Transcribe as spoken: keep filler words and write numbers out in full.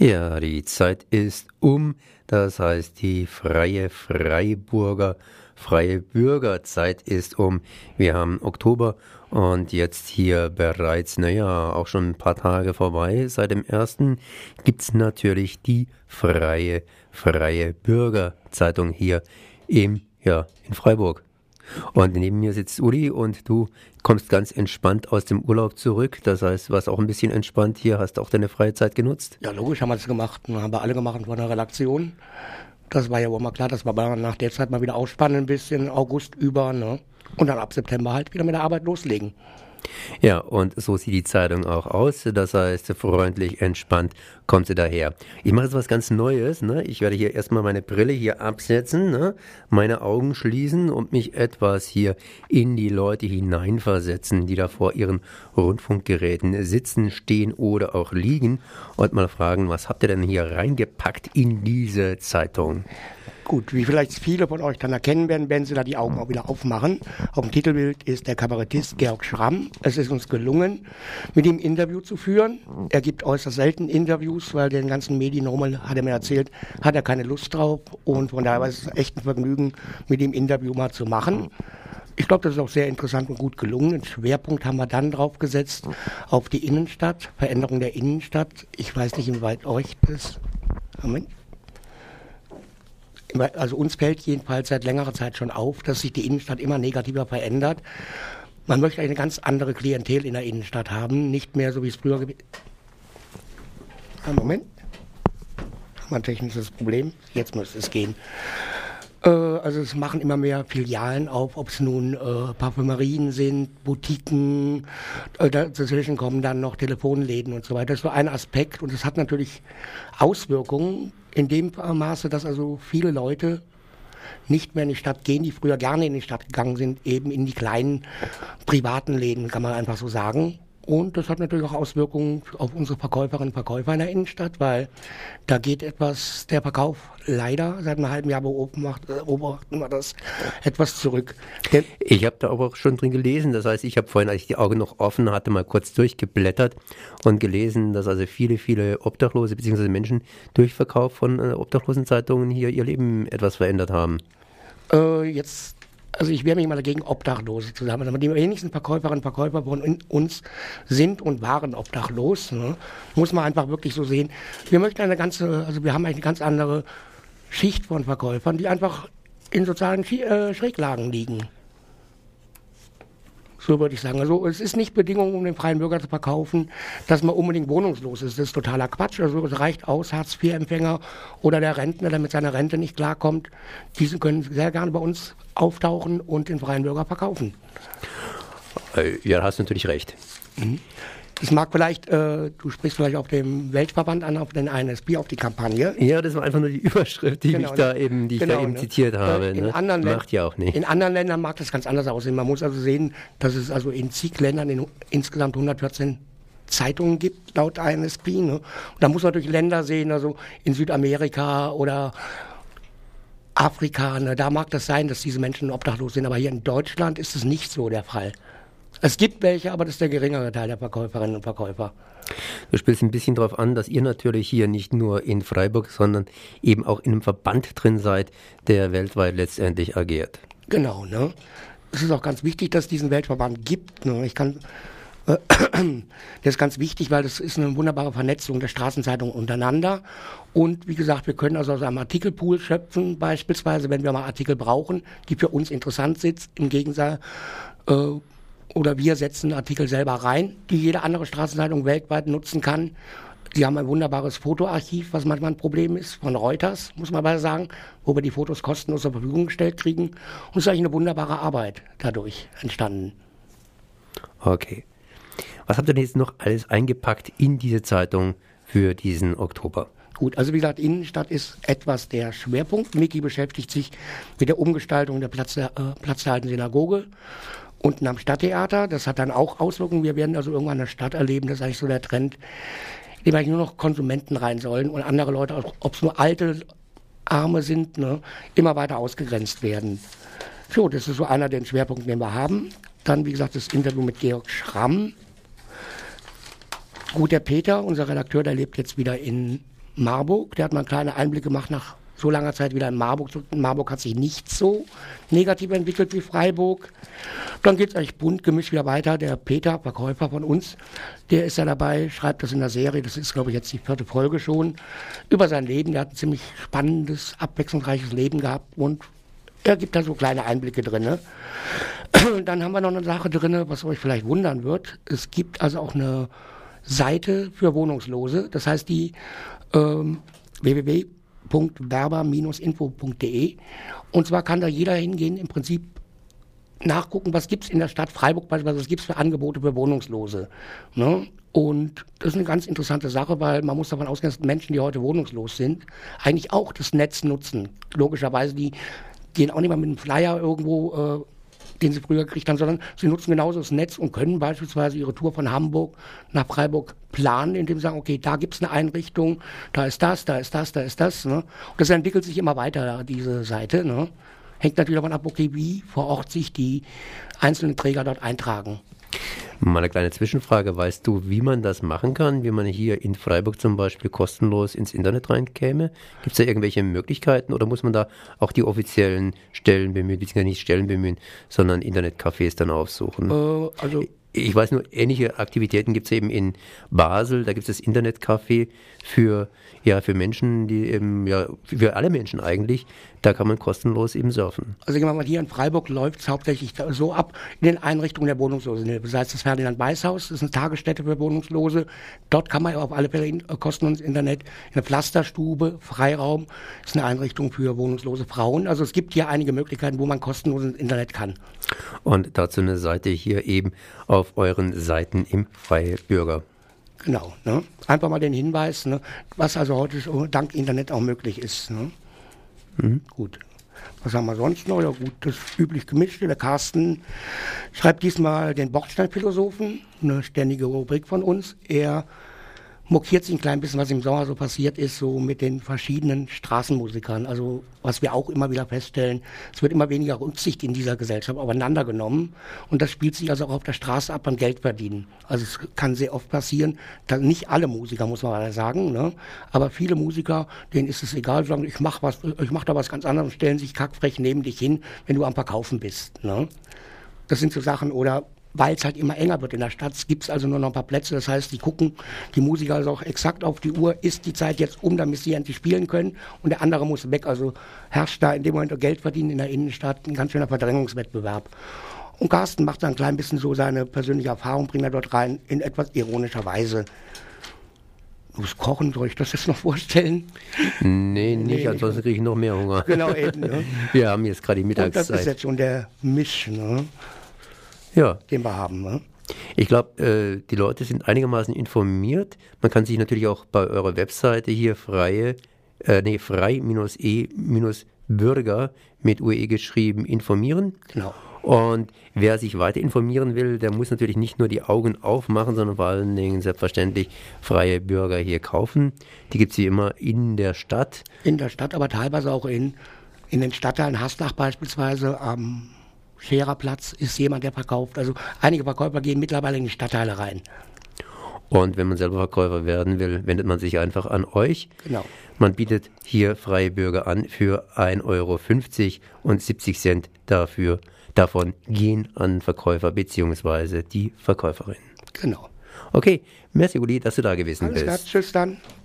Ja, die Zeit ist um, das heißt die freie Freiburger, freie Bürgerzeit ist um. Wir haben Oktober und jetzt hier bereits, naja, auch schon ein paar Tage vorbei. Seit dem ersten gibt's natürlich die freie, freie Bürgerzeitung hier im, ja, in Freiburg. Und neben mir sitzt Uli und du kommst ganz entspannt aus dem Urlaub zurück. Das heißt, du warst auch ein bisschen entspannt hier, hast auch deine freie Zeit genutzt? Ja, logisch haben wir es gemacht. Haben wir alle gemacht von der Redaktion. Das war ja wohl mal klar, dass wir nach der Zeit mal wieder ausspannen, ein bisschen August über, ne? Und dann ab September halt wieder mit der Arbeit loslegen. Ja, und so sieht die Zeitung auch aus. Das heißt, freundlich, entspannt kommt sie daher. Ich mache jetzt was ganz Neues. Ne? Ich werde hier erstmal meine Brille hier absetzen, ne? Meine Augen schließen und mich etwas hier in die Leute hineinversetzen, die da vor ihren Rundfunkgeräten sitzen, stehen oder auch liegen. Und mal fragen, was habt ihr denn hier reingepackt in diese Zeitung? Gut, wie vielleicht viele von euch dann erkennen werden, wenn sie da die Augen auch wieder aufmachen. Auf dem Titelbild ist der Kabarettist Georg Schramm. Es ist uns gelungen, mit ihm Interview zu führen. Er gibt äußerst selten Interviews, weil den ganzen Medien, nochmal, hat er mir erzählt, hat er keine Lust drauf. Und von daher war es echt ein Vergnügen, mit ihm Interview mal zu machen. Ich glaube, das ist auch sehr interessant und gut gelungen. Einen Schwerpunkt haben wir dann drauf gesetzt auf die Innenstadt, Veränderung der Innenstadt. Ich weiß nicht, inwieweit euch das... Moment. Also uns fällt jedenfalls seit längerer Zeit schon auf, dass sich die Innenstadt immer negativer verändert. Man möchte eine ganz andere Klientel in der Innenstadt haben, nicht mehr so wie es früher gewesen ist. Einen Moment. Haben wir ein technisches Problem. Jetzt müsste es gehen. Äh, also es machen immer mehr Filialen auf, ob es nun äh, Parfümerien sind, Boutiquen, äh, dazwischen kommen dann noch Telefonläden und so weiter. Das ist so ein Aspekt und es hat natürlich Auswirkungen. In dem Maße, dass also viele Leute nicht mehr in die Stadt gehen, die früher gerne in die Stadt gegangen sind, eben in die kleinen privaten Läden, kann man einfach so sagen. Und das hat natürlich auch Auswirkungen auf unsere Verkäuferinnen und Verkäufer in der Innenstadt, weil da geht etwas, der Verkauf leider, seit einem halben Jahr beobachten wir das, etwas zurück. Der ich habe da aber auch schon drin gelesen, das heißt, ich habe vorhin, als ich die Augen noch offen hatte, mal kurz durchgeblättert und gelesen, dass also viele, viele Obdachlose bzw. Menschen durch Verkauf von äh, Obdachlosenzeitungen hier ihr Leben etwas verändert haben. Äh, jetzt Also ich wehre mich mal dagegen, Obdachlose zu sagen. Aber die wenigsten Verkäuferinnen und Verkäufer von uns sind und waren obdachlos. Ne? Muss man einfach wirklich so sehen. Wir möchten eine ganze, also wir haben eigentlich eine ganz andere Schicht von Verkäufern, die einfach in sozialen äh, Schräglagen liegen. So würde ich sagen. Also es ist nicht Bedingung, um den freien Bürger zu verkaufen, dass man unbedingt wohnungslos ist. Das ist totaler Quatsch. Also es reicht aus, Hartz vier Empfänger oder der Rentner, der mit seiner Rente nicht klarkommt. Diese können sehr gerne bei uns auftauchen und den freien Bürger verkaufen. Ja, da hast du natürlich recht. Mhm. Das mag vielleicht, äh, du sprichst vielleicht auf dem Weltverband an, auf den I N S B, auf die Kampagne. Ja, das war einfach nur die Überschrift, die, genau, ich, da eben, die genau, ich da eben ne? zitiert habe. In, ne? anderen Macht ja auch nicht. In anderen Ländern mag das ganz anders aussehen. Man muss also sehen, dass es also in zig Ländern in insgesamt hundertvierzehn Zeitungen gibt, laut I N S B. Ne? Und da muss man natürlich Länder sehen, also in Südamerika oder Afrika. Ne? Da mag das sein, dass diese Menschen obdachlos sind. Aber hier in Deutschland ist es nicht so der Fall. Es gibt welche, aber das ist der geringere Teil der Verkäuferinnen und Verkäufer. Du spielst ein bisschen darauf an, dass ihr natürlich hier nicht nur in Freiburg, sondern eben auch in einem Verband drin seid, der weltweit letztendlich agiert. Genau, ne? Es ist auch ganz wichtig, dass es diesen Weltverband gibt. Ne? Ich kann, äh, das ist ganz wichtig, weil das ist eine wunderbare Vernetzung der Straßenzeitungen untereinander. Und wie gesagt, wir können also aus einem Artikelpool schöpfen, beispielsweise, wenn wir mal Artikel brauchen, die für uns interessant sind, im Gegensatz äh, oder wir setzen Artikel selber rein, die jede andere Straßenzeitung weltweit nutzen kann. Die haben ein wunderbares Fotoarchiv, was manchmal ein Problem ist, von Reuters, muss man aber sagen, wo wir die Fotos kostenlos zur Verfügung gestellt kriegen. Und es ist eigentlich eine wunderbare Arbeit dadurch entstanden. Okay. Was habt ihr denn jetzt noch alles eingepackt in diese Zeitung für diesen Oktober? Gut, also wie gesagt, Innenstadt ist etwas der Schwerpunkt. Miki beschäftigt sich mit der Umgestaltung der Platz der, äh, Platz der alten Synagoge. Unten am Stadttheater, das hat dann auch Auswirkungen. Wir werden also irgendwann eine Stadt erleben, das ist eigentlich so der Trend, in dem eigentlich nur noch Konsumenten rein sollen und andere Leute, ob es nur alte, Arme sind, ne, immer weiter ausgegrenzt werden. So, das ist so einer der Schwerpunkte, den wir haben. Dann, wie gesagt, das Interview mit Georg Schramm. Gut, der Peter, unser Redakteur, der lebt jetzt wieder in Marburg. Der hat mal einen kleinen Einblick gemacht nach so langer Zeit wieder in Marburg. Marburg hat sich nicht so negativ entwickelt wie Freiburg. Dann geht es eigentlich bunt gemischt wieder weiter. Der Peter, Verkäufer von uns, der ist ja dabei, schreibt das in der Serie, das ist glaube ich jetzt die vierte Folge schon, über sein Leben. Der hat ein ziemlich spannendes, abwechslungsreiches Leben gehabt und er gibt da so kleine Einblicke drin. Ne? Dann haben wir noch eine Sache drin, was euch vielleicht wundern wird. Es gibt also auch eine Seite für Wohnungslose. Das heißt die ähm, w w w punkt werber Bindestrich info punkt de. Und zwar kann da jeder hingehen, im Prinzip nachgucken, was gibt es in der Stadt Freiburg beispielsweise, was gibt es für Angebote für Wohnungslose. Ne? Und das ist eine ganz interessante Sache, weil man muss davon ausgehen, dass Menschen, die heute wohnungslos sind, eigentlich auch das Netz nutzen. Logischerweise, die gehen auch nicht mal mit einem Flyer irgendwo, äh, den sie früher gekriegt haben, sondern sie nutzen genauso das Netz und können beispielsweise ihre Tour von Hamburg nach Freiburg planen, indem sie sagen, okay, da gibt es eine Einrichtung, da ist das, da ist das, da ist das. Ne? Und das entwickelt sich immer weiter, diese Seite. Ne? Hängt natürlich davon ab, okay, wie vor Ort sich die einzelnen Träger dort eintragen. Mal eine kleine Zwischenfrage. Weißt du, wie man das machen kann, wie man hier in Freiburg zum Beispiel kostenlos ins Internet reinkäme? Gibt es da irgendwelche Möglichkeiten oder muss man da auch die offiziellen Stellen bemühen, beziehungsweise nicht Stellen bemühen, sondern Internetcafés dann aufsuchen? Äh, also ich weiß nur, ähnliche Aktivitäten gibt es eben in Basel, da gibt es das Internetcafé für, ja, für Menschen, die eben, ja, für alle Menschen eigentlich, da kann man kostenlos eben surfen. Also ich mal, hier in Freiburg läuft es hauptsächlich so ab in den Einrichtungen der Wohnungslosen. Das heißt, das Ferdinand-Weiß-Haus, das ist eine Tagesstätte für Wohnungslose. Dort kann man auf alle Fälle in, kostenlos ins Internet. Eine Pflasterstube, Freiraum, ist eine Einrichtung für wohnungslose Frauen. Also es gibt hier einige Möglichkeiten, wo man kostenlos ins Internet kann. Und dazu eine Seite hier eben auf euren Seiten im Freie Bürger. Genau, ne? Einfach mal den Hinweis, ne? Was also heute dank Internet auch möglich ist. Ne? Mhm. Gut. Was haben wir sonst noch? Ja gut, das üblich Gemischte. Der Carsten schreibt diesmal den Bordsteinphilosophen, eine ständige Rubrik von uns. Er mokiert sich ein klein bisschen, was im Sommer so passiert ist, so mit den verschiedenen Straßenmusikern. Also was wir auch immer wieder feststellen, es wird immer weniger Rücksicht in dieser Gesellschaft aufeinander genommen. Und das spielt sich also auch auf der Straße ab beim Geldverdienen. Also es kann sehr oft passieren, dass nicht alle Musiker, muss man leider sagen, ne? Aber viele Musiker, denen ist es egal, sagen, ich mach was, ich mach da was ganz anderes und stellen sich kackfrech neben dich hin, wenn du am Verkaufen bist. Ne? Das sind so Sachen, oder weil es halt immer enger wird in der Stadt, gibt es also nur noch ein paar Plätze, das heißt, die gucken, die Musiker also auch exakt auf die Uhr, ist die Zeit jetzt um, damit sie endlich spielen können und der andere muss weg, also herrscht da in dem Moment Geld verdienen in der Innenstadt, ein ganz schöner Verdrängungswettbewerb. Und Carsten macht da ein klein bisschen so seine persönliche Erfahrung, bringt er dort rein, in etwas ironischer Weise. Das Kochen, soll ich das jetzt noch vorstellen? Nee, nicht, nee, ansonsten kriege ich noch mehr Hunger. Genau, eben. Ne? Wir haben jetzt gerade die Mittagszeit. Und das ist jetzt schon der Misch, ne? Ja. Den wir haben. Ne? Ich glaube, äh, die Leute sind einigermaßen informiert. Man kann sich natürlich auch bei eurer Webseite hier freie, äh, nee, frei-e-bürger mit U E geschrieben informieren. Genau. Und wer sich weiter informieren will, der muss natürlich nicht nur die Augen aufmachen, sondern vor allen Dingen selbstverständlich freie Bürger hier kaufen. Die gibt es wie immer in der Stadt. In der Stadt, aber teilweise auch in, in den Stadtteilen Haslach beispielsweise am Schererplatz ist jemand, der verkauft. Also einige Verkäufer gehen mittlerweile in die Stadtteile rein. Und wenn man selber Verkäufer werden will, wendet man sich einfach an euch. Genau. Man bietet hier freie Bürger an für ein Euro fünfzig und siebzig Cent dafür. Davon gehen an Verkäufer bzw. die Verkäuferin. Genau. Okay, merci Uli, dass du da gewesen Alles bist. klar, tschüss dann.